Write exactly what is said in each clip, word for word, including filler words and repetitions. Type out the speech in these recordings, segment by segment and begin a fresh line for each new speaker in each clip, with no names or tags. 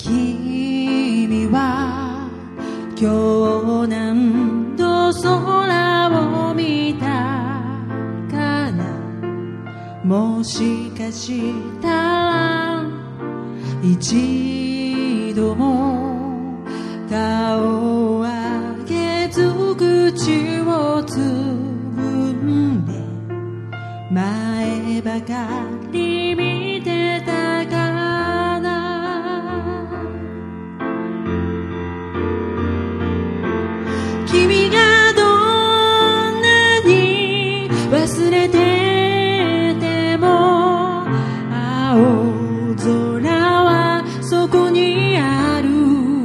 君は今日何度空を見たかな。もしかしたら一度も顔を上げず口をつぶんで前ばかり見てたかな。君がどんなに忘れてても青空はそこにある。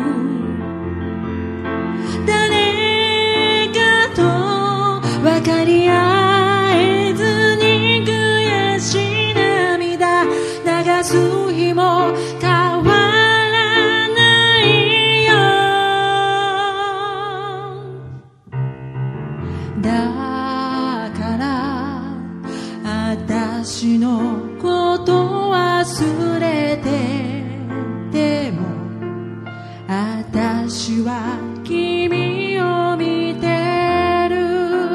誰かと分かり合えずに悔しい涙流す日も変わらないよ。だから私のこと忘れてても私は君を見てる。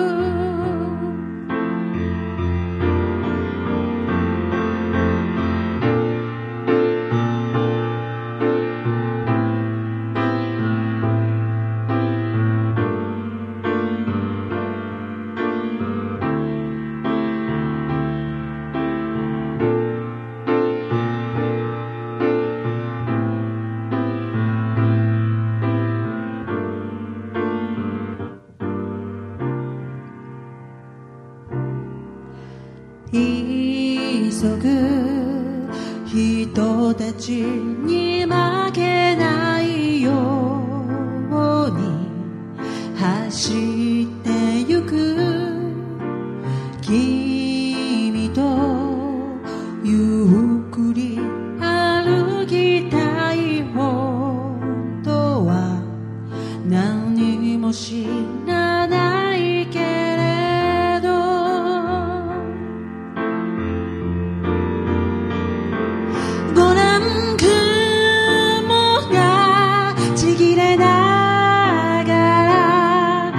急ぐ人たちに負けないように走ってゆく。君とゆっくり歩きたい。本当は何も知らないけれどご覧雲がちぎれながら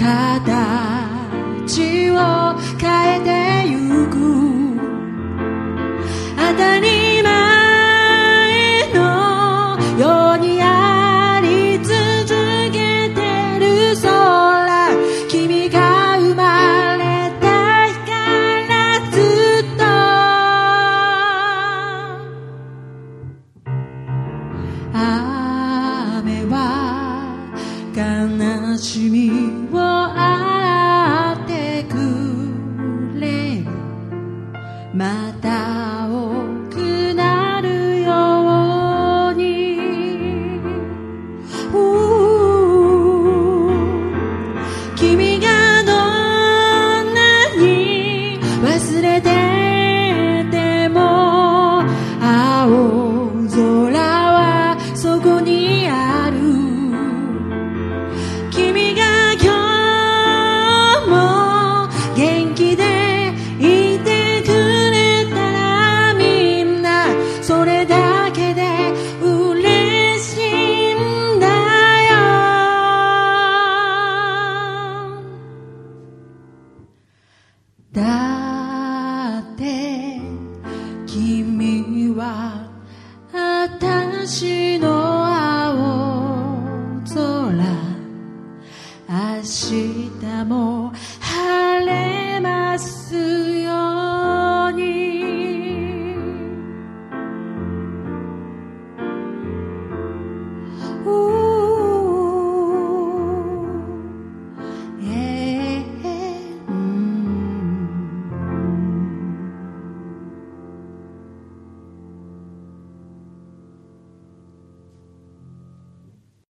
形を変えてゆく。当たり前のようにあり続けてる空。君が生まれた日からずっと雨は悲しみを洗ってくれる。また青くなるように。君がどんなに忘れてても青空はそこにある。君が今日も元気でいてくれたらみんなそれだけで嬉しいんだよ。だって君は私の青空。明日も晴れます